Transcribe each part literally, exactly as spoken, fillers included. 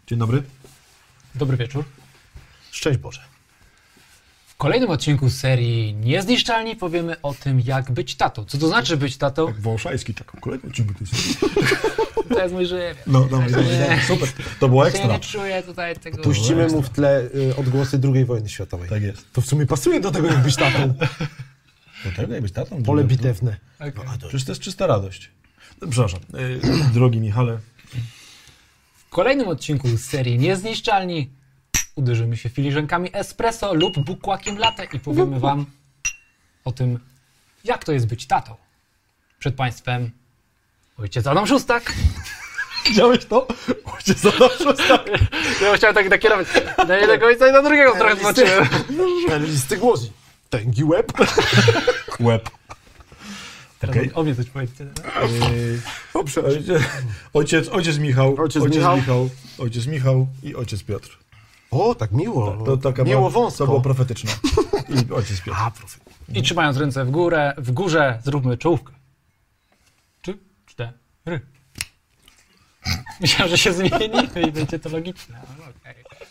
Dzień dobry. Dobry wieczór. Szczęść Boże. W kolejnym odcinku serii Niezniszczalni powiemy o tym, jak być tatą. Co to znaczy być tatą? Jak Wąszajski, taką kolejną odcinku. To jest mój żywiec. No, dobra, dobra, super. To było ekstra. Ja nie czuję tutaj tego... Puścimy mu w tle y, odgłosy drugiej wojny światowej. Tak jest. To w sumie pasuje do tego, jak być tatą. Do tego, jak być tatą? Pole bitewne. Okay. No, a to przecież to jest czysta radość. Przepraszam. Yy, drogi Michale. W kolejnym odcinku z serii Niezniszczalni uderzymy się filiżankami espresso lub bukłakiem latte i powiemy wam o tym, jak to jest być tatą. Przed państwem ojciec Adam Szóstak. Widziałeś to? Ojciec Adam Szóstak. Ja chciałem tak nakierować na jednego ojca i na drugiego trochę zobaczyłem. Listy głosi. Tęgi łeb. Łeb. Okay. O mnie coś powiedzcie. Yy, dobrze. Ojciec, ojciec, ojciec Michał. Ojciec, ojciec Michał. Michał. Ojciec Michał i ojciec Piotr. O, tak miło. Tak, to taka miło była, wąsko. To było profetyczne. I ojciec Piotr. A, profetyczne. I trzymając ręce w górę, w górze zróbmy czołówkę. Trzy, cztery. Myślałem, że się zmieni i będzie to logiczne. Okay.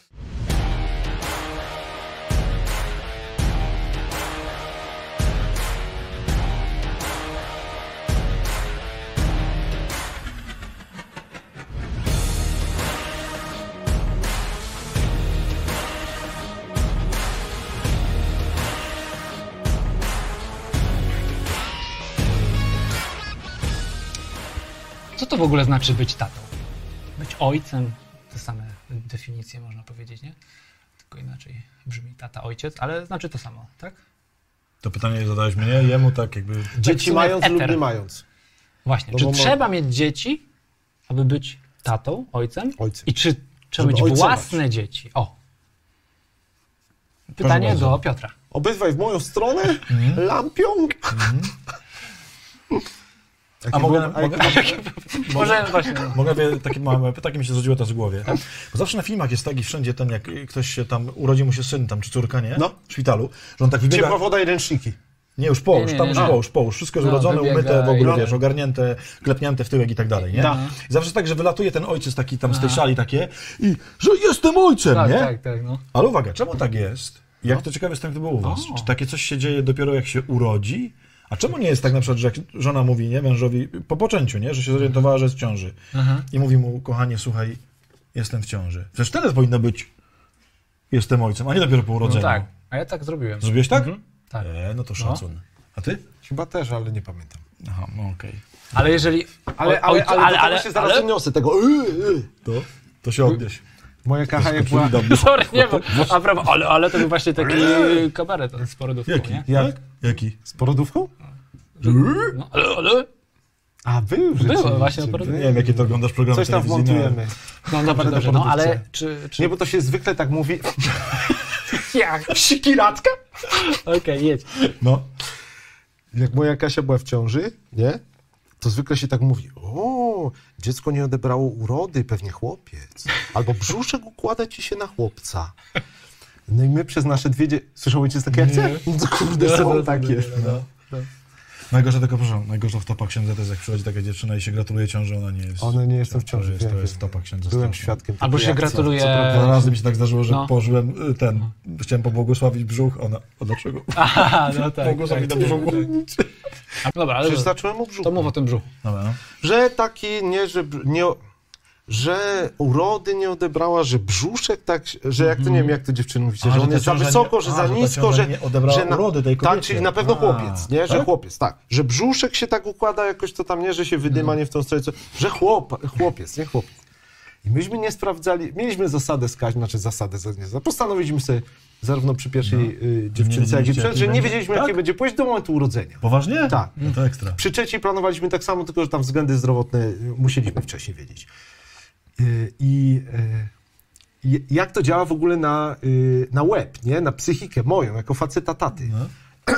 Co to w ogóle znaczy być tatą? Być ojcem, te same definicje można powiedzieć, nie? Tylko inaczej brzmi tata, ojciec, ale znaczy to samo, tak? To pytanie zadałeś mnie, jemu tak jakby... Dzieci mając eter. lub nie mając. Właśnie, No czy bo trzeba mieć dzieci, aby być tatą, ojcem? Ojcem. I czy trzeba Żeby mieć ojcować. własne dzieci? O! Pytanie bardzo. do Piotra. Obydwaj w moją stronę? Lampią? A mogę... a mogę Może właśnie... Mogę, takie małe, takie mi się zrodziło teraz w głowie. Bo zawsze na filmach jest tak i wszędzie ten, jak ktoś się tam, urodzi mu się syn tam, czy córka, nie? No. W szpitalu, że on tak wybiega... Ciepła woda i ręczniki. Nie, już połóż, Nie, nie, tam nie, już nie. połóż, połóż. Wszystko jest No, urodzone, wybiega umyte, w ogóle, i- wiesz, ogarnięte, klepnięte w tyłek i tak dalej, nie? No. I zawsze tak, że wylatuje ten ojciec taki tam z tej szali takie i, że jestem ojcem, Tak, nie? tak, tak, no. Ale uwaga, czemu tak jest? Jak to ciekawe jestem, jak to było u was? O. Czy takie coś się dzieje dopiero jak się urodzi? A czemu nie jest tak na przykład, że jak żona mówi, nie, mężowi, po poczęciu, nie, że się zorientowała, że jest w ciąży Aha. i mówi mu, kochanie, słuchaj, jestem w ciąży. Przecież wtedy powinno być, jestem ojcem, a nie dopiero po No urodzeniu. tak, a ja tak zrobiłem. Zrobiłeś tak? Mhm, tak. E, no to szacun. A ty? Chyba też, ale nie pamiętam. Aha, no okej. Ale jeżeli... Ale, o- ale, ojcu- ale, ale, ale, się zaraz ale- odniosę tego. Yy, yy. To, to się odnieś. Moja kacha jak była... Sorry, nie, bo, a prawo, ale, ale to był właśnie taki kabaret z porodówką, Jaki? nie? Jak? Jaki? Z porodówką? No, ale, ale... A, był rzeczywiście. właśnie na Nie porodówce. wiem, jakie to oglądasz programy Coś tam telewizyjne. wmontujemy. No dobra, do dobrze, no ale porodówce. czy... czy... Nie, bo to się zwykle tak mówi. Jak? Sikiratka? Okej, jedź. No. Jak moja Kasia była w ciąży, nie? To zwykle się tak mówi, o, dziecko nie odebrało urody, pewnie chłopiec. Albo brzuszek układa ci się na chłopca. No i my przez nasze dwie dzie... Słyszał ojciec takie akcje? No to kurde, są takie. No. Najgorsza tylko, proszę, najgorsza w topach księdza to jest, jak przychodzi taka dziewczyna i się gratuluje ciąży, ona nie jest... Ona nie jestem w ciąży, To jest, to wiem, jest wiem. topa księdza. Byłem strasznie. świadkiem Albo takiej się akcji. gratuluje... Dwa razy mi się tak zdarzyło, że No. położyłem y, ten, chciałem pobłogosławić brzuch, ona, a dlaczego? Aha, no tak. Błogosławić tak, na brzuchu. tak. Dobra, ale Przecież zacząłem o brzuchu. to mów o tym brzuchu. Dobra, no. Że taki, nie, że br- nie, że urody nie odebrała, że brzuszek tak, że jak to, nie wiem, jak to dziewczyny mówicie, A, że że on ta jest za ciąża wysoko, nie- że a, za że ta nisko, ciąża że... nie odebrała że na, urody tej tak, kobiecie. czyli na pewno A, chłopiec, nie? Że tak? chłopiec, tak. Że brzuszek się tak układa jakoś to tam, nie? Że się wydyma nie w tą stronę, co, że chłop, chłopiec, nie chłopiec. I myśmy nie sprawdzali, mieliśmy zasadę skać, znaczy zasadę, nie, postanowiliśmy sobie zarówno przy pierwszej y, dziewczynce, jak i wiedzieliście, przed, jaki że nie będzie? wiedzieliśmy, Tak? jakie będzie płeć do momentu urodzenia. Poważnie? Tak. No to ekstra. Przy trzeciej planowaliśmy tak samo, tylko że tam względy zdrowotne y, musieliśmy wcześniej wiedzieć. Y, I y, y, jak to działa w ogóle na, y, na łeb, nie? Na psychikę moją, jako faceta taty. No.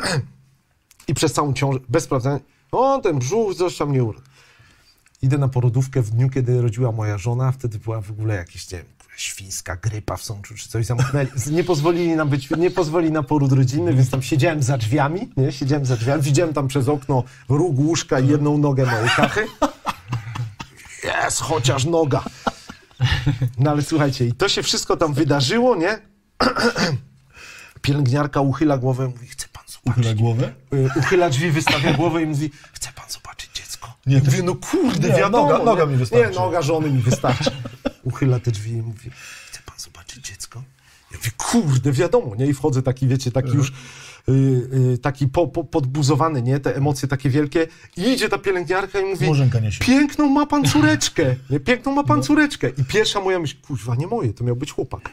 I przez całą ciążę, bez sprawdzenia, o, ten brzuch coś tam nie urósł. Idę na porodówkę w dniu, kiedy rodziła moja żona, wtedy była w ogóle jakaś, nie wiem, świńska grypa w Sączu czy coś, zamknęli, nie pozwolili nam być, nie pozwolili na poród rodzinny, więc tam siedziałem za drzwiami, nie, siedziałem za drzwiami, widziałem tam przez okno róg łóżka i jedną nogę mojej kachy. Jest, chociaż noga. No ale słuchajcie, i to się wszystko tam wydarzyło, nie? Pielęgniarka uchyla głowę, mówi, chce pan zobaczyć. Uchyla głowę? Y, Uchyla drzwi, wystawia głowę i mówi, chce pan zobaczyć dziecko. Nie, to Mówię, się- no kurde, Nie, wiadomo. noga- noga nie? mi wystarczy. Nie, noga żony mi wystarczy. Uchyla te drzwi i mówi, chce pan zobaczyć dziecko? Ja mówię, kurde, wiadomo, nie? I wchodzę taki, wiecie, taki już y, y, taki po, po, podbuzowany, nie? Te emocje takie wielkie. I idzie ta pielęgniarka i mówi, Murzynka niesie. piękną ma pan córeczkę, nie? Piękną ma pan córeczkę. I pierwsza moja myśl, kurwa, nie moje, to miał być chłopak.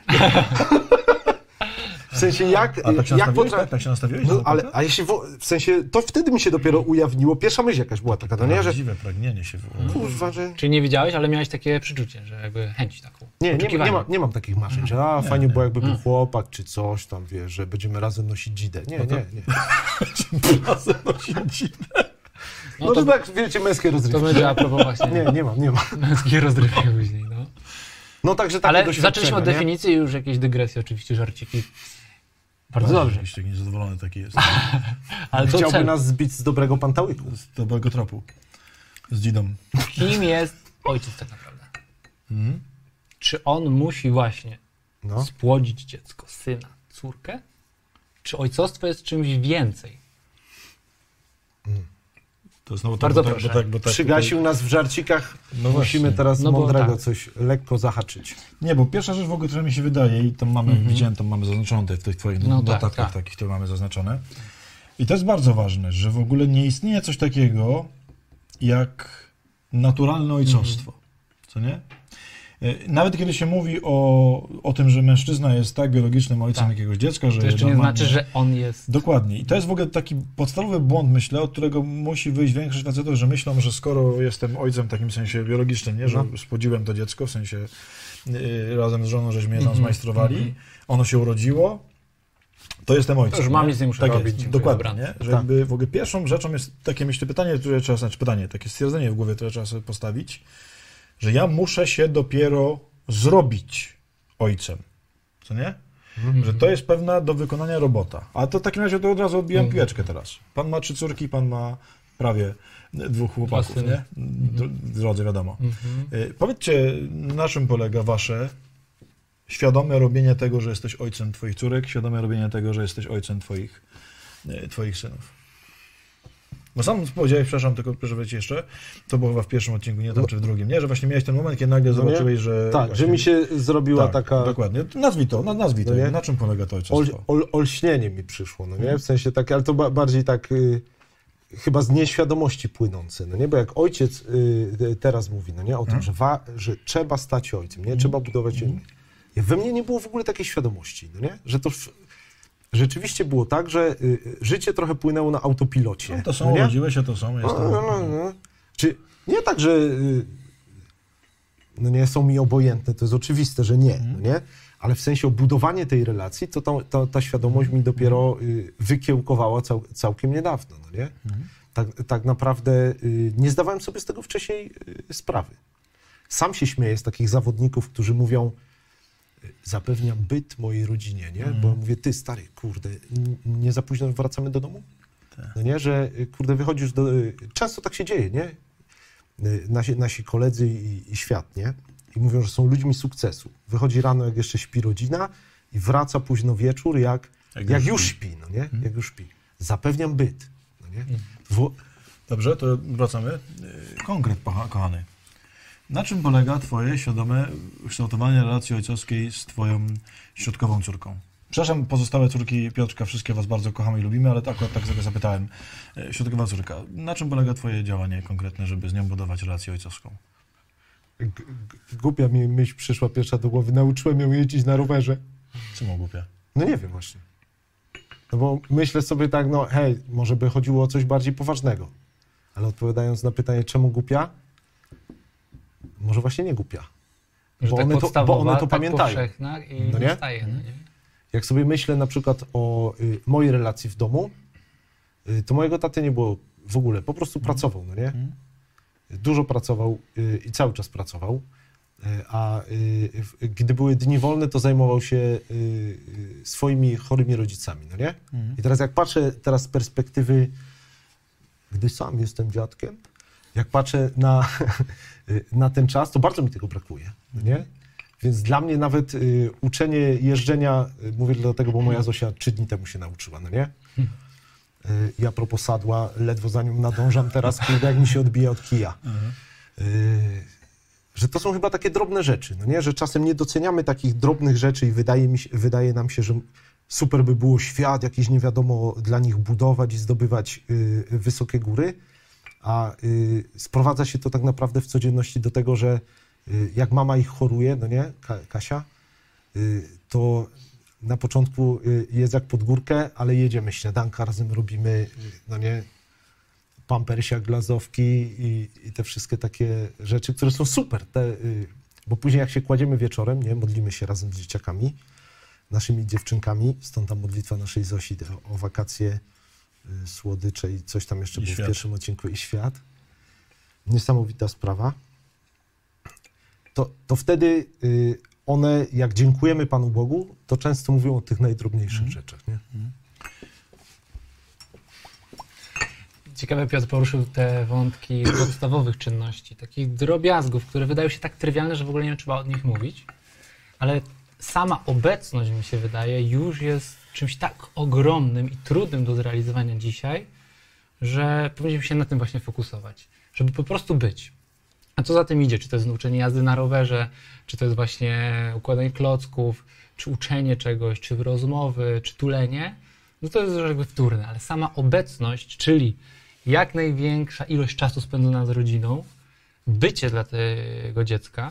W sensie jak... A tak się jak nastawiłeś? potra- Tak, tak się nastawiłeś? No, na ale, chłopaka? a jeśli wo, w sensie, to wtedy mi się dopiero ujawniło, pierwsza myśl jakaś była taka, no nie, że Prawdziwe pragnienie się wywołało. kurwa, że... Czyli nie widziałeś, ale miałeś takie przeczucie, że jakby chęć taką. Nie, nie, oczekiwanie. nie, ma, nie mam takich marzeń, że a, fajnie było jakby był chłopak, czy coś tam, wiesz, że będziemy razem nosić dzidę. Nie, nie, nie. Razem nosić dzidę. No, No to to, tak, wiecie, męskie to rozrywki. będzie a propos właśnie Nie, nie mam, nie mam. męskiej rozrywki później, no. No także takie Ale doświadczenia, zaczęliśmy od nie? definicji i już jakieś dygresje, oczywiście, żarciki. Bardzo dobrze. Oczywiście, taki niezadowolony taki jest. Ale to Chciałby cel. nas zbić z dobrego pantałyku. Z dobrego tropu. Z dzidą. Kim jest ojciec tak naprawdę? Mhm. Czy on musi właśnie No. spłodzić dziecko, syna, córkę? Czy ojcostwo jest czymś więcej? To jest znowu tak, Bardzo bo tak, proszę. bo tak, bo tak, Przygasił nas w żarcikach, No musimy właśnie. teraz No bo mądrego tak. coś lekko zahaczyć. Nie, bo pierwsza rzecz w ogóle, która mi się wydaje, i tam mamy, widziałem, tam mamy zaznaczone tutaj w tych twoich No tak, notatkach tak. takich, które mamy zaznaczone. I to jest bardzo ważne, że w ogóle nie istnieje coś takiego jak naturalne ojcostwo. Co nie? E, Nawet kiedy się mówi o, o tym, że mężczyzna jest tak biologicznym ojcem Tak. jakiegoś dziecka, że To jeszcze nie normalnie- znaczy, że on jest... Dokładnie. I to jest w ogóle taki podstawowy błąd, myślę, od którego musi wyjść większość facetów, że myślą, że skoro jestem ojcem w takim sensie biologicznym, nie, że No. spłodziłem to dziecko, w sensie yy, razem z żoną, żeśmy je tam Mhm, zmajstrowali, mhm. ono się urodziło, to jestem ojcem. To już mam nie? nic nie muszę tak robić, jest, dziękuję, dokładnie, dobranoc. nie? Że Tak. jakby w ogóle pierwszą rzeczą jest takie, myślę, pytanie, które trzeba, znaczy pytanie, takie stwierdzenie w głowie, które trzeba sobie postawić, że ja muszę się dopiero zrobić ojcem. Co nie? Że to jest pewna do wykonania robota. A to w takim razie to od razu odbijam piłeczkę teraz. Pan ma trzy córki, pan ma prawie dwóch chłopaków, syny. nie? D- Drodzy, wiadomo. Y, Powiedzcie, na czym polega wasze świadome robienie tego, że jesteś ojcem twoich córek, świadome robienie tego, że jesteś ojcem twoich, y, twoich synów. Bo sam powiedziałeś, przepraszam, tylko proszę powiedzieć jeszcze, to było chyba w pierwszym odcinku, nie tam No. czy w drugim, nie? Że właśnie miałeś ten moment, kiedy nagle No nie? zobaczyłeś, że... Tak, właśnie, że mi się zrobiła tak, taka... Dokładnie. Nazwij to, na- nazwij to. No nie? Na czym polega to Ol, ojcostwo? ol, olśnienie mi przyszło, no nie? W sensie takie, ale to ba, bardziej tak y, chyba z nieświadomości płynące, no nie? Bo jak ojciec y, teraz mówi, no nie? O tym, że, wa, że trzeba stać ojcem, nie? Trzeba budować... Ja, we mnie nie było w ogóle takiej świadomości, no nie? Że to w, rzeczywiście było tak, że y, życie trochę płynęło na autopilocie. No, to są, no nie? urodziłeś się, to są, No, jestem... no, no, no. Czy nie tak, że y, no nie są mi obojętne, to jest oczywiste, że nie, no nie? Ale w sensie budowanie tej relacji, to ta, ta, ta świadomość mi dopiero y, wykiełkowała cał, całkiem niedawno, no nie? Tak, tak naprawdę y, nie zdawałem sobie z tego wcześniej y, sprawy. Sam się śmieję z takich zawodników, którzy mówią, y, zapewniam byt mojej rodzinie, nie? Bo mówię, ty stary, kurde, n- nie za późno wracamy do domu? No nie, że y, kurde wychodzisz do... y, Często tak się dzieje, nie? Y, Nasi, nasi koledzy i, i świat, nie? I mówią, że są ludźmi sukcesu. Wychodzi rano, jak jeszcze śpi rodzina i wraca późno wieczór, jak, Jak jak, już już śpi. śpi, no nie? Jak już śpi. Zapewniam byt, no nie? Wo- Dobrze, to wracamy. Yy, Konkret, kocha- kochany. Na czym polega twoje świadome kształtowanie relacji ojcowskiej z twoją środkową córką? Przepraszam, pozostałe córki Piotrka, wszystkie was bardzo kochamy i lubimy, ale tak, akurat tak sobie zapytałem. Yy, Środkowa córka, na czym polega twoje działanie konkretne, żeby z nią budować relację ojcowską? G- g- głupia mi myśl przyszła pierwsza do głowy. Nauczyłem ją jeździć na rowerze. Co głupia? No nie wiem właśnie. No bo myślę sobie tak, no hej, może by chodziło o coś bardziej poważnego. Ale odpowiadając na pytanie, czemu głupia? Może właśnie nie głupia. Że Bo tak one to- bo podstawowa, one to tak pamiętają. powszechna i No no nie? zostaje, no nie? Jak sobie myślę na przykład o y, mojej relacji w domu, y, to mojego taty nie było w ogóle, po prostu pracował, no nie? Dużo pracował y, i cały czas pracował, y, a y, w- gdy były dni wolne, to zajmował się y, y, swoimi chorymi rodzicami, no nie? I teraz jak patrzę teraz z perspektywy, gdy sam jestem dziadkiem, jak patrzę na, na ten czas, to bardzo mi tego brakuje, nie? Więc dla mnie nawet y, uczenie jeżdżenia, y, mówię dlatego, bo moja Zosia trzy dni temu się nauczyła, no nie? Y, I a propos sadła, ledwo za nią nadążam teraz, kurde, jak mi się odbija od kija. Y, że to są chyba takie drobne rzeczy, no nie? Że czasem nie doceniamy takich drobnych rzeczy i wydaje, mi się, wydaje nam się, że super by było świat jakiś nie wiadomo dla nich budować i zdobywać y, wysokie góry, a y, sprowadza się to tak naprawdę w codzienności do tego, że y, jak mama ich choruje, no nie, Ka Kasia, y, to na początku y, jest jak pod górkę, ale jedziemy śniadanka, razem robimy, y, no nie, pampersiak, glazowki i, i te wszystkie takie rzeczy, które są super, te, y, bo później jak się kładziemy wieczorem, nie, modlimy się razem z dzieciakami, naszymi dziewczynkami, stąd ta modlitwa naszej Zosi o, o wakacje, y, słodycze i coś tam jeszcze I było świat. w pierwszym odcinku i świat. Niesamowita sprawa. To, to wtedy y, one, jak dziękujemy Panu Bogu, to często mówią o tych najdrobniejszych Mm. rzeczach, nie? Mm. Ciekawe, Piotr poruszył te wątki podstawowych czynności, takich drobiazgów, które wydają się tak trywialne, że w ogóle nie trzeba o nich mówić, ale sama obecność, mi się wydaje, już jest czymś tak ogromnym i trudnym do zrealizowania dzisiaj, że powinniśmy się na tym właśnie fokusować, żeby po prostu być. A co za tym idzie? Czy to jest nauczenie jazdy na rowerze, czy to jest właśnie układanie klocków, czy uczenie czegoś, czy rozmowy, czy tulenie, no to jest jakby wtórne, ale sama obecność, czyli jak największa ilość czasu spędzona z rodziną, bycie dla tego dziecka,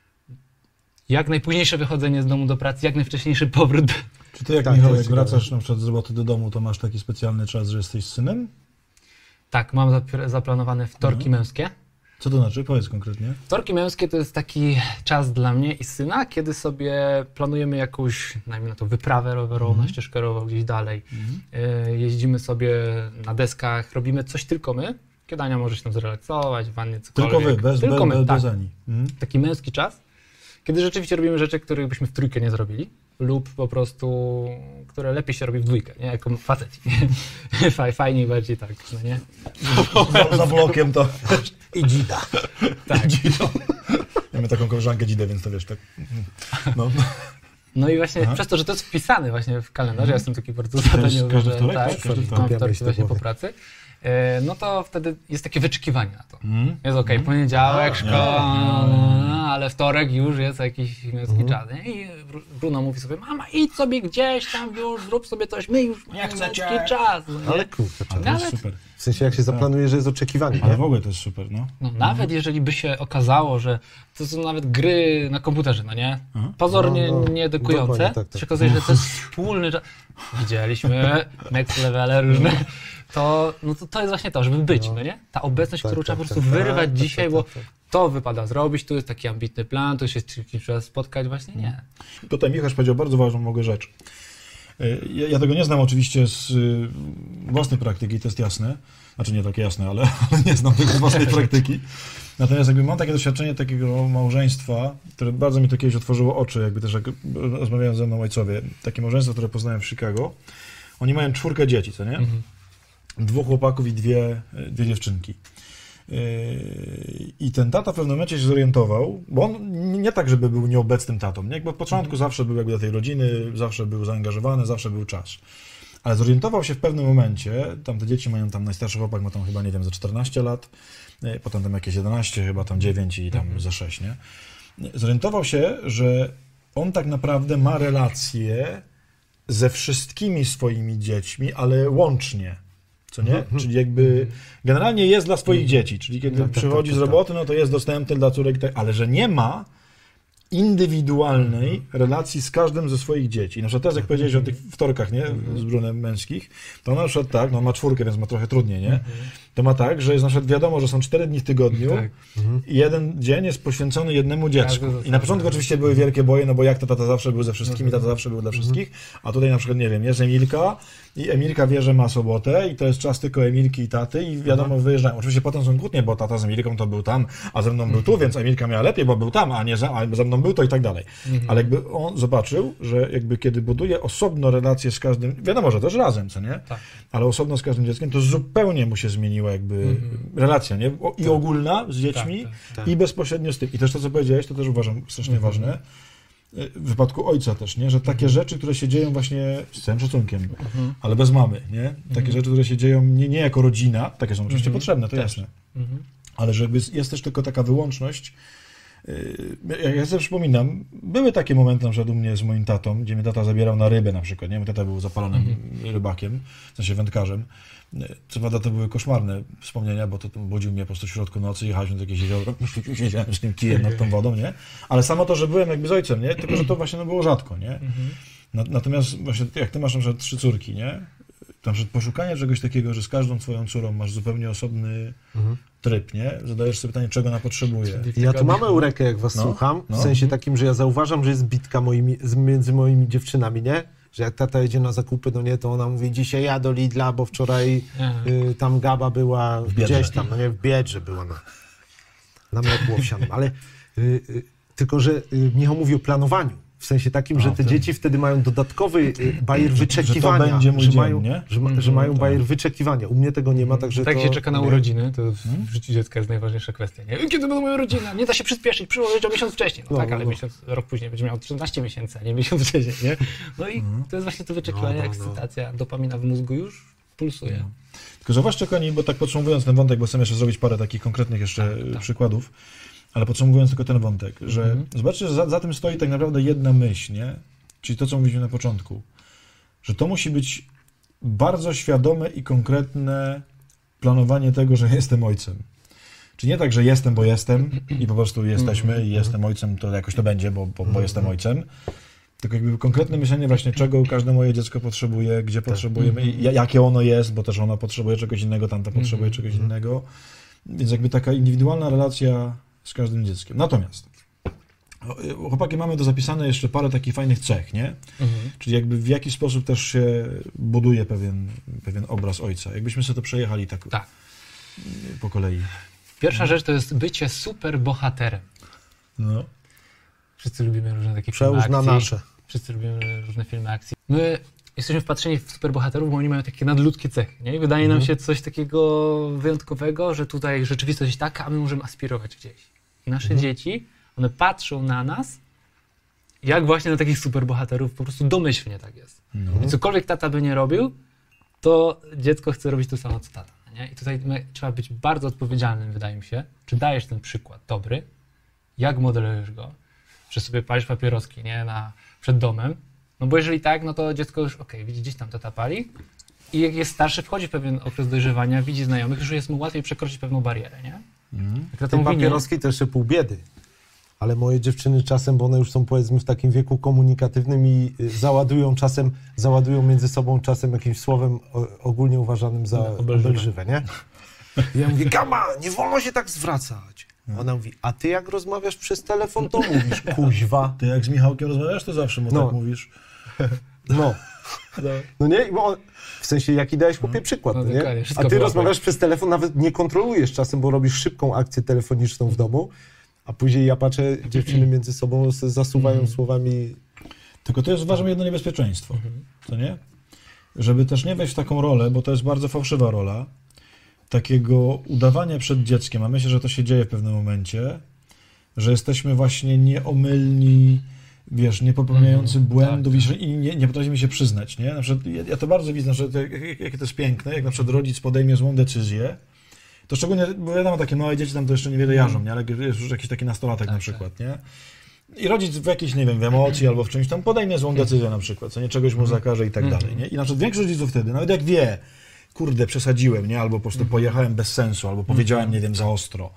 jak najpóźniejsze wychodzenie z domu do pracy, jak najwcześniejszy powrót. Czy ty jak, Tak, Michał, to jak jest wracasz ciekawe. na przykład z roboty do domu, to masz taki specjalny czas, że jesteś z synem? Tak, mam zapr- zaplanowane wtorki Mhm. męskie. Co to znaczy? Powiedz konkretnie. Wtorki męskie to jest taki czas dla mnie i syna, kiedy sobie planujemy jakąś, najmniej na to, wyprawę rowerową, Mhm. na ścieżkę rowerową gdzieś dalej. Y, jeździmy sobie na deskach, robimy coś tylko my. Kiedy Ania może się tam zrelaksować, w wannie cokolwiek. Tylko wy, bez, tylko bez, my, bez, tak. bez Ani. Mhm. Taki męski czas, kiedy rzeczywiście robimy rzeczy, których byśmy w trójkę nie zrobili, lub po prostu, które lepiej się robi w dwójkę, nie? Jako faceci. Faj- Fajniej, bardziej tak, no nie? Za, za blokiem to... I dzida. Tak. Mamy taką koleżankę dzidę, więc to wiesz, tak... No. No i właśnie Aha. przez to, że to jest wpisane właśnie w kalendarz, ja jestem taki bardzo Każdy- zadaniowy, każdy że wtorek, tak, tak? Każdy mam wtorek. wtorki Miałeś właśnie to po głowie. pracy, e, no to wtedy jest takie wyczekiwanie na to. Mhm. Jest okej, poniedziałek, A, szkoła, nie. ale wtorek już jest jakiś męski Mhm. czas. Nie? I Bru- Bruno mówi sobie, mama, idź sobie gdzieś tam już, zrób sobie coś, my już mamy chcecie. męski czas. No, nie? Ale kurczę, Ale to Nawet- jest super. w sensie jak się zaplanuje, że jest oczekiwanie, Ale nie? w ogóle to jest super, no. No, nawet jeżeli by się okazało, że to są nawet gry na komputerze, no nie? Aha. Pozornie No, no, nieedukujące, dokładnie, tak, to tak. się okazuje, że to jest wspólny czas. Widzieliśmy next levele różne. To, no to, to jest właśnie to, żeby być, no, No. nie? Ta obecność, Tak, którą trzeba tak, po prostu tak, wyrwać tak, dzisiaj, tak, bo tak, tak. to wypada zrobić, tu jest taki ambitny plan, tu się z kimś trzeba spotkać, właśnie nie. Tutaj Michał powiedział bardzo ważną mogę rzecz. Ja, ja tego nie znam oczywiście z y, własnej praktyki, to jest jasne. Znaczy nie takie jasne, ale, ale nie znam tego z własnej praktyki. Natomiast jakby mam takie doświadczenie takiego małżeństwa, które bardzo mi to kiedyś otworzyło oczy, jakby też jak rozmawiają ze mną ojcowie. Takie małżeństwo, które poznałem w Chicago. Oni mają czwórkę dzieci, co nie? Mhm. Dwóch chłopaków i dwie, dwie dziewczynki. I ten tata w pewnym momencie się zorientował, bo on nie tak, żeby był nieobecnym tatą, nie? Jakby od początku zawsze był jakby do tej rodziny, zawsze był zaangażowany, zawsze był czas. Ale zorientował się w pewnym momencie, tam te dzieci mają tam, najstarszy chłopak ma tam chyba, nie wiem, za czternaście lat, potem tam jakieś jedenaście, chyba tam dziewięć i tam za sześć, nie? Zorientował się, że on tak naprawdę ma relacje ze wszystkimi swoimi dziećmi, ale łącznie. Co nie? Czyli jakby generalnie jest dla swoich dzieci, czyli kiedy Tak, tak, przychodzi tak, z tak, roboty, no to jest dostępny dla córek, tak, ale że nie ma indywidualnej relacji z każdym ze swoich dzieci. I na przykład teraz, jak powiedziałeś o tych wtorkach, nie, z Brunem męskich, to na przykład tak, no on ma czwórkę, więc ma trochę trudniej, nie? To ma tak, że jest na przykład wiadomo, że są cztery dni w tygodniu Tak. i jeden dzień jest poświęcony jednemu dziecku. Każdy I na początku oczywiście były wielkie boje, no bo jak to tata zawsze był ze wszystkimi, tata zawsze był dla wszystkich, a tutaj na przykład, nie wiem, jest Emilka i Emilka wie, że ma sobotę i to jest czas tylko Emilki i taty i wiadomo, wyjeżdżają. Oczywiście potem są kłótnie, bo tata z Emilką to był tam, a ze mną był tu, więc Emilka miała lepiej, bo był tam, a nie za, a ze mną był to i tak dalej. Ale jakby on zobaczył, że jakby kiedy buduje osobno relacje z każdym, wiadomo, że też razem, co nie? Tak. Ale osobno z każdym dzieckiem, to zupełnie mu się zmieniła jakby mhm. relacja, nie? O, i ogólna z dziećmi, tak, tak, tak. i bezpośrednio z tym. I też to, co powiedziałeś, to też uważam strasznie mhm. ważne, w wypadku ojca też, nie? Że takie mhm. rzeczy, które się dzieją właśnie z całym szacunkiem, mhm. ale bez mamy, nie? Takie mhm. rzeczy, które się dzieją nie, nie jako rodzina, takie są oczywiście mhm. potrzebne, to też. Jasne. Mhm. Ale że jest też tylko taka wyłączność. Jak ja sobie przypominam, były takie momenty na przykład u mnie z moim tatą, gdzie mnie tata zabierał na rybę na przykład, nie? Mój tata był zapalonym mhm. rybakiem, w sensie wędkarzem. Co prawda to były koszmarne wspomnienia, bo to budził mnie po prostu w środku nocy, jechaliśmy do jakiegoś jeziora, siedziałem z tym kijem nad tą wodą, nie? Ale samo to, że byłem jakby z ojcem, nie? Tylko, że to właśnie no, było rzadko, nie? Natomiast właśnie jak ty masz na przykład trzy córki, nie? To na przykład poszukanie czegoś takiego, że z każdą twoją córą masz zupełnie osobny mhm. tryb, nie? Zadajesz sobie pytanie, czego ona potrzebuje. Ja tu mam eurekę, jak was no, słucham, w no. sensie takim, że ja zauważam, że jest bitka moimi, między moimi dziewczynami, nie? Że jak tata jedzie na zakupy, no nie, to ona mówi, dzisiaj ja do Lidla, bo wczoraj y, tam Gaba była w gdzieś tam, no nie, w Biedrze była na, na mleku owsianym, ale y, y, tylko, że y, Michał mówi o planowaniu. W sensie takim, że te dzieci wtedy mają dodatkowy bajer wyczekiwania, że, będzie mój że, dzień, mają, nie? że, mm, że mają bajer wyczekiwania. U mnie tego nie ma, także tak to... się czeka na urodziny, to w życiu dziecka jest najważniejsza kwestia. Nie? Kiedy będą moje urodziny? Nie da się przyspieszyć, przyłożyć o miesiąc wcześniej. No, no tak, ale no. miesiąc, rok później będzie miał trzynaście miesięcy, a nie miesiąc wcześniej. Nie? No i mm. to jest właśnie to wyczekiwanie, no, no, ekscytacja, dopamina w mózgu już pulsuje. No. Tylko zauważcie, kochani, bo tak podsumowując ten wątek, bo chcę jeszcze zrobić parę takich konkretnych jeszcze tak, tak. przykładów, ale podsumowując tylko ten wątek, że mm. zobaczcie, że za, za tym stoi tak naprawdę jedna myśl, nie? Czyli to, co mówiliśmy na początku, że to musi być bardzo świadome i konkretne planowanie tego, że jestem ojcem. Czyli nie tak, że jestem, bo jestem i po prostu jesteśmy i jestem ojcem, to jakoś to będzie, bo, bo, bo jestem ojcem, tylko jakby konkretne myślenie właśnie, czego każde moje dziecko potrzebuje, gdzie potrzebujemy, i jakie ono jest, bo też ono potrzebuje czegoś innego, tamta potrzebuje czegoś innego, więc jakby taka indywidualna relacja z każdym dzieckiem. Natomiast chłopaki, mamy do zapisane jeszcze parę takich fajnych cech, nie? Mhm. Czyli jakby w jaki sposób też się buduje pewien, pewien obraz ojca. Jakbyśmy sobie to przejechali tak, tak. po kolei. Pierwsza rzecz to jest bycie super bohaterem. No. Wszyscy lubimy różne takie Przełóż filmy akcji. na nasze. Wszyscy lubimy różne filmy akcji. My jesteśmy wpatrzeni w superbohaterów, bo oni mają takie nadludzkie cechy, nie? I wydaje mhm. nam się coś takiego wyjątkowego, że tutaj rzeczywistość jest taka, a my możemy aspirować gdzieś. I nasze mhm. dzieci, one patrzą na nas, jak właśnie na takich superbohaterów, po prostu domyślnie tak jest. No. I cokolwiek tata by nie robił, to dziecko chce robić to samo, co tata. Nie? I tutaj trzeba być bardzo odpowiedzialnym, wydaje mi się, czy dajesz ten przykład dobry, jak modelujesz go, że sobie palisz papieroski, nie, na, przed domem, no bo jeżeli tak, no to dziecko już, okej, okay, widzi gdzieś tam tata pali i jak jest starszy, wchodzi w pewien okres dojrzewania, widzi znajomych, już jest mu łatwiej przekroczyć pewną barierę, nie? Mm. Te papieroski to jeszcze pół biedy. Ale moje dziewczyny czasem, bo one już są powiedzmy w takim wieku komunikatywnym i załadują czasem, załadują między sobą czasem jakimś słowem ogólnie uważanym za obelżywe, nie? I ja mówię, Gama, nie wolno się tak zwracać. Ona mówi, a ty jak rozmawiasz przez telefon, to mówisz, kuźwa. Ty jak z Michałkiem rozmawiasz, to zawsze mu no. tak mówisz. No. No nie? Bo w sensie, jaki dałeś chłopie przykład, no, nie? A ty rozmawiasz tak. przez telefon, nawet nie kontrolujesz czasem, bo robisz szybką akcję telefoniczną w domu, a później ja patrzę, dziewczyny między sobą zasuwają mm. słowami. Tylko to jest, uważam, jedno niebezpieczeństwo, mm. to nie? Żeby też nie wejść w taką rolę, bo to jest bardzo fałszywa rola, takiego udawania przed dzieckiem, a myślę, że to się dzieje w pewnym momencie, że jesteśmy właśnie nieomylni, wiesz, nie popełniający mm. błędów tak. i nie, nie potrafimy się przyznać, nie? Na przykład, ja, ja to bardzo widzę, że to, jak, jakie to jest piękne, jak na przykład rodzic podejmie złą decyzję, to szczególnie, bo wiadomo, takie małe dzieci tam to jeszcze niewiele jarzą, nie? Ale jest już jakiś taki nastolatek tak, na przykład, tak. nie? I rodzic w jakiejś, nie wiem, w emocji albo w czymś tam podejmie złą decyzję na przykład, co nie, czegoś mu zakaże i tak dalej, nie? I na przykład większość rodziców wtedy, nawet jak wie, kurde, przesadziłem, nie? Albo po prostu pojechałem bez sensu, albo powiedziałem, nie wiem, za ostro,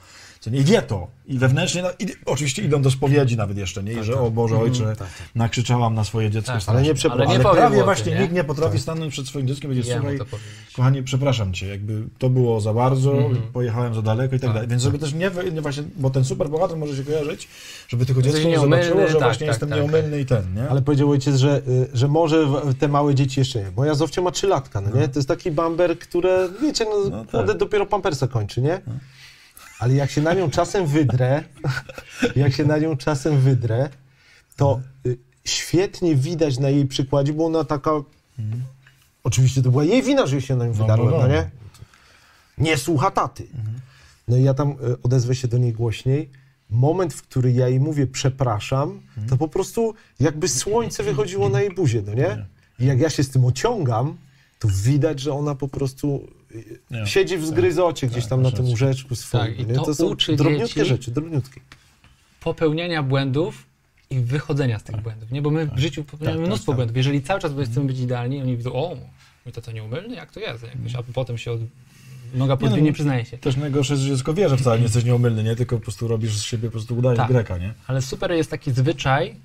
Co nie, i wie to. I wewnętrznie, no, i, oczywiście idą do spowiedzi nawet jeszcze, nie? I Tak, że tak. o Boże Ojcze, Mhm, tak, tak. nakrzyczałam na swoje dziecko. Tak, strasznie. ale nie przepraszam. Ale nie Ale powiem prawie o tym, właśnie nie? nikt nie potrafi Tak. stanąć przed swoim dzieckiem i powiedzieć, Jemu słuchaj, to powiedzieć. kochanie, przepraszam cię, jakby to było za bardzo, Mhm. pojechałem za daleko i tak, Tak, dalej. Więc żeby też nie, wy- nie właśnie, bo ten super bohater może się kojarzyć, żeby tylko Jesteś dziecko nie nieomylny, zobaczyło, że tak, właśnie tak, jestem tak. nieomylny i ten, nie? Ale powiedział ojciec, że, y, że może w- te małe dzieci jeszcze nie. Moja Zofcia ma trzylatka, no nie? To jest taki bamber, które, wiecie, no, No tak. kurde, dopiero pampersa kończy, nie? Ale jak się na nią czasem wydrę, jak się na nią czasem wydrę, to y, świetnie widać na jej przykładzie, bo ona taka... Oczywiście to była jej wina, że się na nią No, wydarłem, no, no, no. nie? Nie słucha taty. No i ja tam y, odezwę się do niej głośniej. Moment, w który ja jej mówię przepraszam, to po prostu jakby słońce wychodziło na jej buzię, no nie? I jak ja się z tym ociągam, to widać, że ona po prostu y, Nie. siedzi w zgryzocie gdzieś tak, tam na masz tym rację. łóżeczku swoim. Tak, i nie? to To są uczy drobniutkie dzieci- rzeczy, drobniutkie. Popełniania błędów i wychodzenia z tych błędów, nie? Bo my w życiu popełniamy tak, mnóstwo tak. błędów. Jeżeli cały czas chcemy być idealni, oni widzą, o, mój tata nieumylny, jak to jest? Jakoś, a potem się od... noga podwójnie no, nie przyznaje się. Też najgorsze jest, że dziecko wie, że wcale nie jesteś nieomylny, nie? Tylko po prostu robisz z siebie, po prostu udajesz Tak. Greka, nie? Ale super jest taki zwyczaj,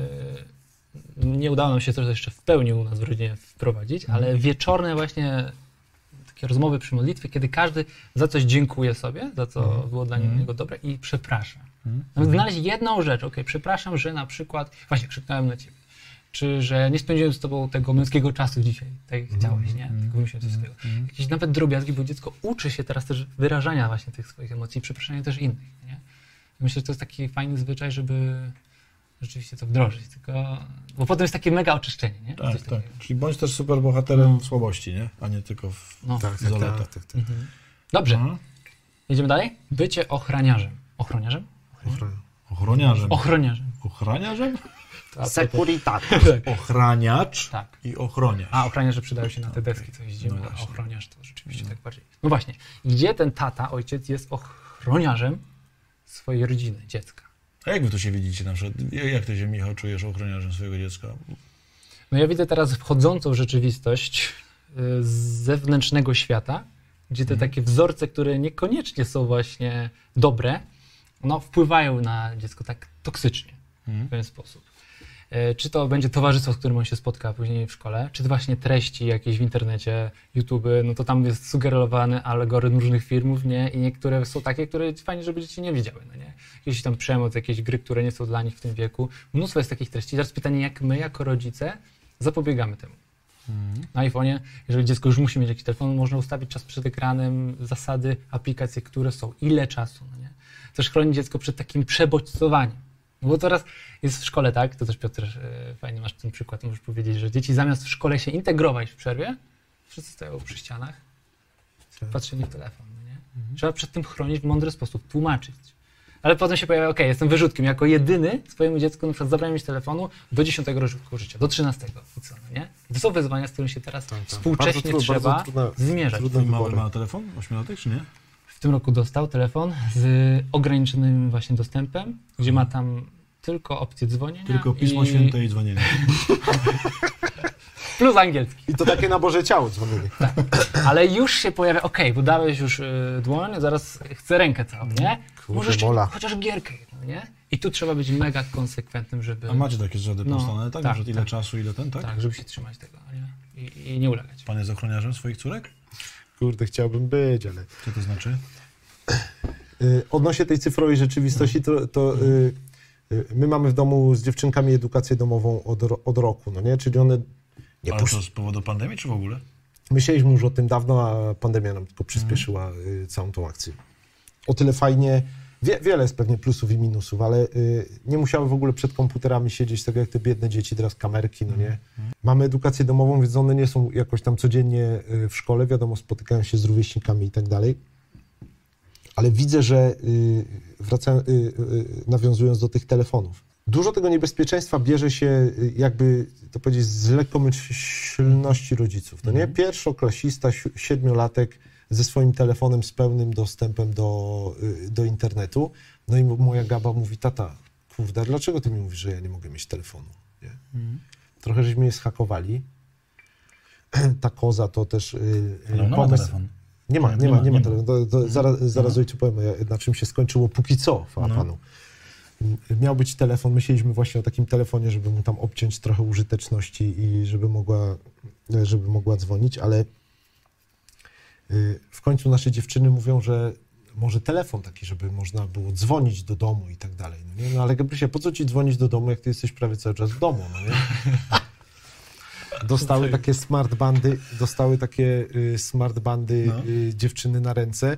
yy, nie udało nam się to jeszcze w pełni u nas w rodzinie wprowadzić, ale wieczorne właśnie takie rozmowy przy modlitwie, kiedy każdy za coś dziękuje sobie, za co było dla niego dobre i przeprasza. Nawet znaleźć jedną rzecz, okej, przepraszam, że na przykład, właśnie krzyknąłem na ciebie, czy że nie spędziłem z tobą tego męskiego czasu dzisiaj, tak jak chciałeś, nie? Tylko myślałem coś swojego. Jakieś nawet drobiazgi, bo dziecko uczy się teraz też wyrażania właśnie tych swoich emocji i przepraszania też innych, nie? Myślę, że to jest taki fajny zwyczaj, żeby rzeczywiście to wdrożyć, tylko... Bo potem jest takie mega oczyszczenie, nie? Tak, Coś tak. takiego. Czyli bądź też super bohaterem w słabości, nie? A nie tylko w No. Tak, w zaletach. tak, tak, tak. Mhm. Dobrze, Aha. jedziemy dalej. Bycie ochraniarzem. Ochroniarzem? Ochroniarzem. Ochroniarzem. Ochraniarzem? Sekuritat. Ochraniacz Tak. i ochroniarz. A ochroniarze przydają się na te deski, co jeździmy, No a właśnie. ochroniarz to rzeczywiście tak bardziej. No właśnie, gdzie ten tata, ojciec jest ochroniarzem swojej rodziny, dziecka? A jak wy to się widzicie na przykład? Jak ty się, Michał, czujesz ochroniarzem swojego dziecka? No ja widzę teraz wchodzącą rzeczywistość y, z zewnętrznego świata, gdzie te takie wzorce, które niekoniecznie są właśnie dobre, no wpływają na dziecko tak toksycznie w pewien sposób. Y, Czy to będzie towarzystwo, z którym on się spotka później w szkole, czy to właśnie treści jakieś w internecie, YouTube, no to tam jest sugerowany algorytm różnych filmów, nie? I niektóre są takie, które fajnie, żeby dzieci nie widziały, no nie? Jakieś tam przemoc, jakieś gry, które nie są dla nich w tym wieku. Mnóstwo jest takich treści. Teraz pytanie, jak my jako rodzice zapobiegamy temu. Na iPhone'ie, jeżeli dziecko już musi mieć jakiś telefon, można ustawić czas przed ekranem, zasady, aplikacje, które są, ile czasu, no nie? Też chroni dziecko przed takim przebodźcowaniem. No bo teraz jest w szkole, tak? To też Piotr, e, fajnie masz ten przykład, możesz powiedzieć, że dzieci zamiast w szkole się integrować w przerwie, wszyscy stoją przy ścianach, patrzyli w telefon, no nie? Trzeba przed tym chronić w mądry sposób, tłumaczyć. Ale potem się pojawia, okej, jestem wyrzutkiem, jako jedyny swojemu dziecku na przykład zabrałem mi telefonu do dziesiątego roku życia, do trzynastego i co, no nie? I to są wyzwania, z którymi się teraz współcześnie Bardzo trudno, trzeba bardzo trudne- zmierzać. trudne Twój mały wybory. ma telefon? Ośmiolatek, czy nie? W tym roku dostał telefon z ograniczonym właśnie dostępem, gdzie ma tam tylko opcję dzwonienia Tylko Pismo i Święte i dzwonienie. plus angielski. I to takie na Boże Ciało dzwonienie. Ale już się pojawia, okej, bo dałeś już y, dłoń, zaraz chcę rękę całą, nie? Kurde, Może jeszcze mola. chociaż gierkę jedną, nie? I tu trzeba być mega konsekwentnym, żeby... A macie takie zrzady No, postawione, tak? tak, Na przykład ile tak. czasu, ile ten, tak? Tak, żeby się trzymać tego, nie? I, i nie ulegać. Pan jest ochroniarzem swoich córek? Kurde, chciałbym być, ale... Co to znaczy? Y, Odnośnie tej cyfrowej rzeczywistości, to, to y, y, my mamy w domu z dziewczynkami edukację domową od, ro- od roku, no nie? Czyli one nie Ale puszczają. to z powodu pandemii, czy w ogóle? Myśleliśmy już o tym dawno, a pandemia nam tylko przyspieszyła y, całą tą akcję. O tyle fajnie, wie, wiele jest pewnie plusów i minusów, ale y, nie musiały w ogóle przed komputerami siedzieć, tak jak te biedne dzieci, teraz kamerki, no nie? Mamy edukację domową, więc one nie są jakoś tam codziennie y, w szkole, wiadomo, spotykają się z rówieśnikami i tak dalej. Ale widzę, że y, wracając, y, y, nawiązując do tych telefonów, dużo tego niebezpieczeństwa bierze się, y, jakby to powiedzieć, z lekkomyślności rodziców. No nie? Pierwszoklasista, si- siedmiolatek ze swoim telefonem z pełnym dostępem do, y, do internetu. No i moja Gaba mówi, tata, kurde, dlaczego ty mi mówisz, że ja nie mogę mieć telefonu? Nie? Trochę żeśmy je schakowali. Ta koza to też y, Ale ona ma pomysł... telefon. Nie ma, nie, nie ma, nie ma. To, to, to zaraz, zaraz no. ojcu powiem, na czym się skończyło póki co w panu. No. Miał być telefon, myśleliśmy właśnie o takim telefonie, żeby mu tam obciąć trochę użyteczności i żeby mogła, żeby mogła dzwonić, ale w końcu nasze dziewczyny mówią, że może telefon taki, żeby można było dzwonić do domu i tak dalej. No, nie? No ale Gabrysia, po co ci dzwonić do domu, jak ty jesteś prawie cały czas w domu, no nie? Dostały takie smart bandy, dostały takie y, smart bandy no. y, dziewczyny na ręce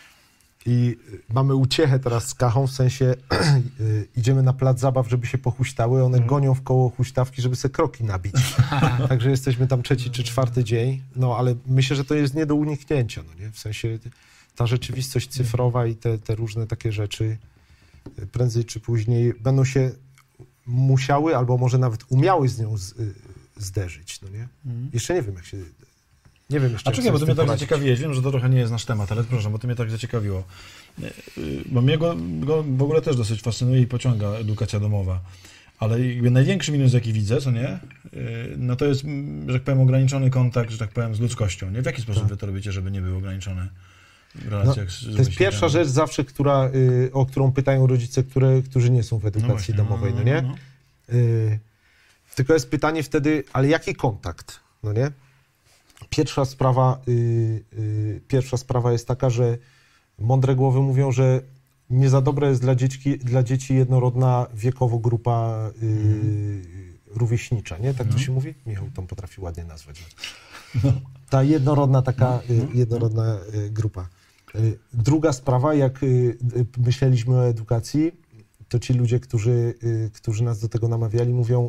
i mamy uciechę teraz z Kachą, w sensie y, idziemy na plac zabaw, żeby się pohuśtały, one mm. gonią w koło huśtawki, żeby se kroki nabić. Także jesteśmy tam trzeci czy czwarty dzień, no ale myślę, że to jest nie do uniknięcia, no nie? W sensie ta rzeczywistość cyfrowa i te, te różne takie rzeczy prędzej czy później będą się musiały, albo może nawet umiały z nią z, zderzyć, no nie? Mm. Jeszcze nie wiem, jak się... Nie wiem jeszcze, A czekaj, bo ty mnie tak zaciekawiłeś, wiem, że to trochę nie jest nasz temat, ale proszę, bo ty mnie tak zaciekawiło. Bo mnie go, go w ogóle też dosyć fascynuje i pociąga edukacja domowa. Ale jakby największy minus, jaki widzę, co nie? No to jest, że tak powiem, ograniczony kontakt, że tak powiem, z ludzkością. Nie? W jaki sposób tak. wy to robicie, żeby nie był ograniczony w relacjach no, z To jest pierwsza rzecz zawsze, która, y, o którą pytają rodzice, które, którzy nie są w edukacji no właśnie, domowej, no, no nie? No. Y, tylko jest pytanie wtedy, ale jaki kontakt, no nie? Pierwsza sprawa, y, y, pierwsza sprawa jest taka, że mądre głowy mówią, że nie za dobre jest dla, dzieci, dla dzieci jednorodna wiekowo grupa y, mm. rówieśnicza, nie? Tak no. to się mówi? Michał tam potrafi ładnie nazwać. No. Ta jednorodna taka, no. y, jednorodna y, grupa. Y, druga sprawa, jak y, y, myśleliśmy o edukacji, to ci ludzie, którzy, y, którzy nas do tego namawiali, mówią,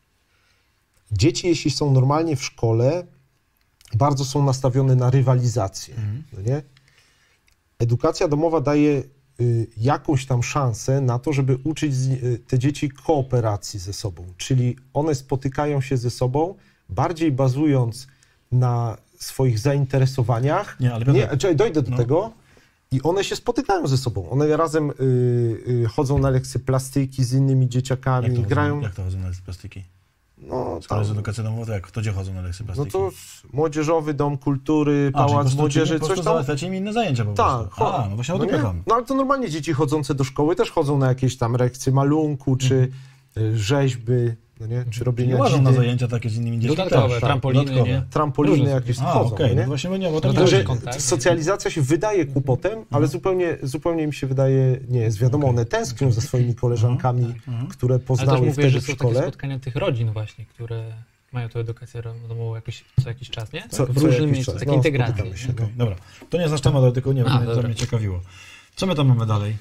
dzieci, jeśli są normalnie w szkole, bardzo są nastawione na rywalizację, mm. no nie? Edukacja domowa daje y, jakąś tam szansę na to, żeby uczyć z, y, te dzieci kooperacji ze sobą, czyli one spotykają się ze sobą, bardziej bazując na swoich zainteresowaniach. Nie, ale nie, czekaj, dojdę do no. tego. I one się spotykają ze sobą. One razem y, y, chodzą na lekcje plastyki z innymi dzieciakami, jak to grają... Chodzą, jak to chodzą na lekcje plastyki? No, skoro jest edukacja domowa, to jak to gdzie chodzą na lekcje plastyki? No to Młodzieżowy Dom Kultury, A, Pałac Młodzieży, po coś tam. załatwiacie im inne zajęcia po tak, prostu. A, no właśnie o to no, pytam. No ale to normalnie dzieci chodzące do szkoły też chodzą na jakieś tam lekcje malunku, czy mm. rzeźby, no nie? Czy robienia łażą na zajęcia takie z innymi dziećmi. Dodatkowe, też, trampoliny, dodatkowe. nie? Trampoliny jakieś A, chodzą, okej, nie? no właśnie nie, bo to no, że kontakt. socjalizacja się wydaje kłopotem, ale mhm. zupełnie, zupełnie mi się wydaje, nie jest wiadomo, one tęsknią za swoimi koleżankami, mhm. które poznały ale też mówię, wtedy że w są szkole. takie spotkania tych rodzin właśnie, które mają tę edukację domową jakiś, co jakiś czas, nie? Co, w różnym miejscu, czas. takie no, integracje. Się, okay. Dobra, to nie jest nasz temat, ale tylko nie, A, mnie, to mnie ciekawiło. Co my tam mamy dalej?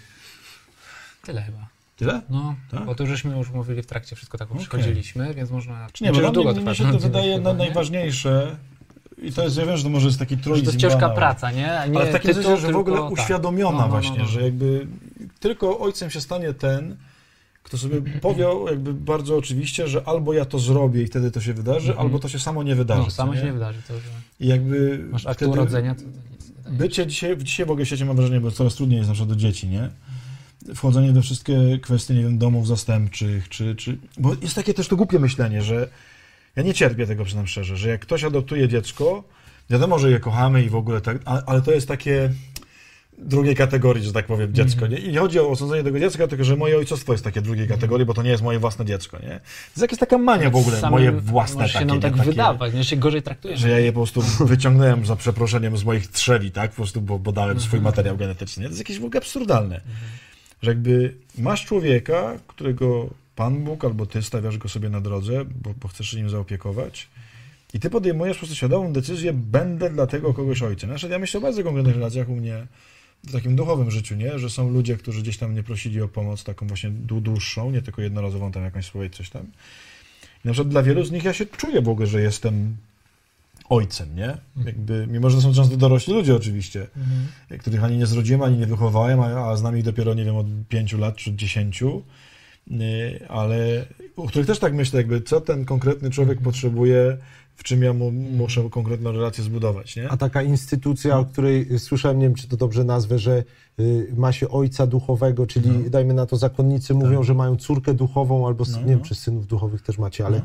Tyle chyba. Tyle? No, tak? bo to żeśmy już mówili w trakcie, wszystko tak okay. przechodziliśmy, więc można... Czy nie, bo długo mi się to wydaje na najważniejsze i to jest, ja wiem, że to może jest taki truizm. To jest ciężka banał, praca, nie? A nie ale w takim sensie, że w ogóle tak. uświadomiona no, no, właśnie, no, no. że jakby tylko ojcem się stanie ten, kto sobie powie jakby bardzo oczywiście, że albo ja to zrobię i wtedy to się wydarzy, mm-hmm. albo to się samo nie wydarzy. No, samo nie? się nie wydarzy. To, że I jakby masz akt urodzenia, to, to nic nie daje. Bycie dzisiaj, dzisiaj w ogóle w świecie mam wrażenie, bo coraz trudniej jest na przykład do dzieci, nie? Wchodzenie we wszystkie kwestie, nie wiem, domów zastępczych, czy, czy... Bo jest takie też to głupie myślenie, że ja nie cierpię tego, przyznam szczerze, że jak ktoś adoptuje dziecko, wiadomo, że je kochamy i w ogóle tak, ale to jest takie drugiej kategorii, że tak powiem, dziecko, nie? I nie chodzi o osądzenie tego dziecka, tylko że moje ojcostwo jest takie drugiej kategorii, bo to nie jest moje własne dziecko, nie? To jest jakaś taka mania w ogóle, samym, moje własne może się takie. nam tak takie, wydawać, nie? Się gorzej traktujemy. Że ja je po prostu wyciągnąłem za przeproszeniem z moich trzewi, tak? Po prostu, bo, bo dałem swój materiał genetyczny. To jest jakieś w ogóle absurdalne. Że jakby masz człowieka, którego Pan Bóg albo ty stawiasz go sobie na drodze, bo, bo chcesz się nim zaopiekować i ty podejmujesz po prostu świadomą decyzję, będę dla tego kogoś ojcem. Znaczy, ja myślę o bardzo konkretnych relacjach u mnie w takim duchowym życiu, nie? Że są ludzie, którzy gdzieś tam mnie prosili o pomoc taką właśnie dłuższą, nie tylko jednorazową tam jakąś spowiedź, coś tam. I na przykład dla wielu z nich ja się czuję w ogóle, że jestem ojcem, nie? Jakby, mimo że to są często dorośli ludzie oczywiście, mhm. których ani nie zrodziłem, ani nie wychowałem, a, a znam ich dopiero, nie wiem, od pięciu lat czy dziesięciu, ale u których też tak myślę, jakby co ten konkretny człowiek potrzebuje, w czym ja mu muszę konkretną relację zbudować, nie? A taka instytucja, o której słyszałem, nie wiem, czy to dobrze nazwę, że y, ma się ojca duchowego, czyli no. dajmy na to zakonnicy mówią, tak. że mają córkę duchową, albo, no, nie no. wiem, czy synów duchowych też macie, ale no.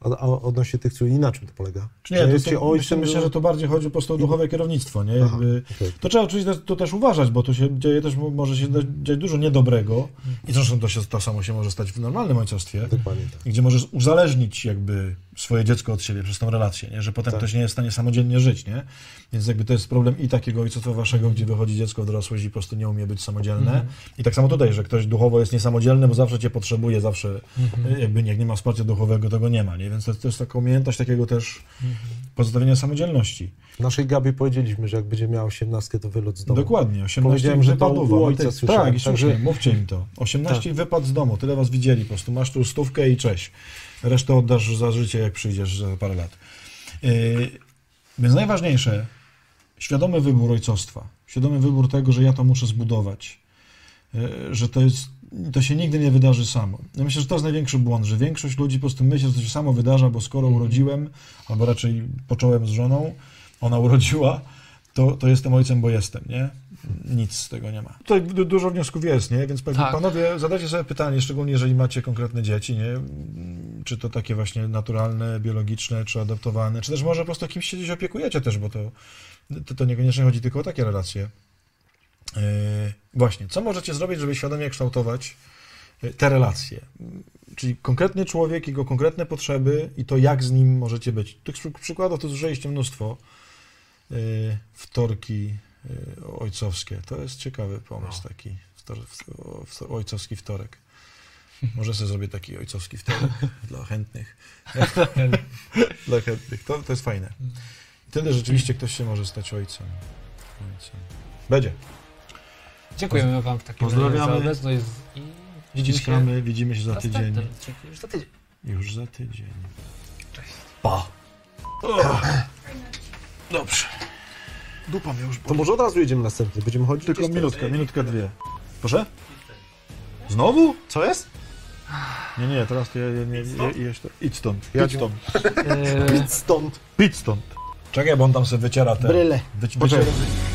A, a odnośnie tych córek, na czym to polega? Czy nie, Że to, jest to, ci myślę, ojcem, myślę, że to bardziej chodzi po prostu o duchowe kierownictwo, nie? Aha, Jakby, okej. to trzeba oczywiście to też uważać, bo tu się dzieje też, może się dziać dużo niedobrego i zresztą to, się, to samo się może stać w normalnym ojcostwie, Dokładnie tak. gdzie możesz uzależnić jakby swoje dziecko od siebie przez tą relację, nie? Że potem Tak. ktoś nie jest w stanie samodzielnie żyć, nie? Więc jakby to jest problem i takiego ojcostwa waszego, gdzie wychodzi dziecko w dorosłość i po prostu nie umie być samodzielne. Mhm. I tak samo tutaj, że ktoś duchowo jest niesamodzielny, bo zawsze cię potrzebuje, zawsze Mhm. jakby jak nie ma wsparcia duchowego, to go nie ma, nie? Więc to jest też taka umiejętność takiego też pozostawienia samodzielności. Naszej Gabi powiedzieliśmy, że jak będzie miała osiemnastkę, to wylot z domu. Dokładnie, osiemnaście Powiedziałem, że to wypadów. u no ojca ty- słyszałem, Tak, i także- słusznie, mówcie im to. osiemnaście i wypad z domu, tyle was widzieli, po prostu masz tu stówkę i cześć. Resztę oddasz za życie, jak przyjdziesz za parę lat. Yy, więc najważniejsze, świadomy wybór ojcostwa, świadomy wybór tego, że ja to muszę zbudować, yy, że to jest, to się nigdy nie wydarzy samo. Ja myślę, że to jest największy błąd, że większość ludzi po prostu myśli, że to się samo wydarza, bo skoro urodziłem, albo raczej począłem z żoną, ona urodziła, to, to jestem ojcem, bo jestem, nie? Nic z tego nie ma. Tutaj du- dużo wniosków jest, nie? Więc pewnie Tak. panowie, zadajcie sobie pytanie, szczególnie jeżeli macie konkretne dzieci, nie? Czy to takie właśnie naturalne, biologiczne, czy adoptowane, czy też może po prostu kimś się gdzieś opiekujecie też, bo to, to, to niekoniecznie chodzi tylko o takie relacje. Yy, właśnie, co możecie zrobić, żeby świadomie kształtować yy, te relacje? Czyli konkretny człowiek, jego konkretne potrzeby i to, jak z nim możecie być. Tych przy- przykładów to zużyliście mnóstwo. Yy, wtorki yy, ojcowskie. To jest ciekawy pomysł taki. Wtor, w, w, ojcowski wtorek. Może sobie zrobię taki ojcowski wtorek dla chętnych. Dla chętnych. To, to jest fajne. I wtedy rzeczywiście ktoś się może stać ojcem. ojcem. Będzie. Dziękujemy wam w takim razie Pozdrawiamy. za obecność i widzimy się Ściskamy, widzimy się w za tydzień. następnym odcinku już za tydzień. Już za tydzień. Cześć. Pa. Dobrze. Dupa mnie już To boli. może od razu jedziemy następny, będziemy chodzić Tylko gdzieś minutkę, minutkę, dwie. Proszę? Znowu? Co jest? Nie, nie, teraz to ja, ja nie, ja, ja, jeszcze. Idź stąd, Ja idź cię- stąd, Eee, Stąd. idź stąd. Czekaj, bo on tam sobie wyciera te... Bryle. Wyci- Poczekaj. wyciera,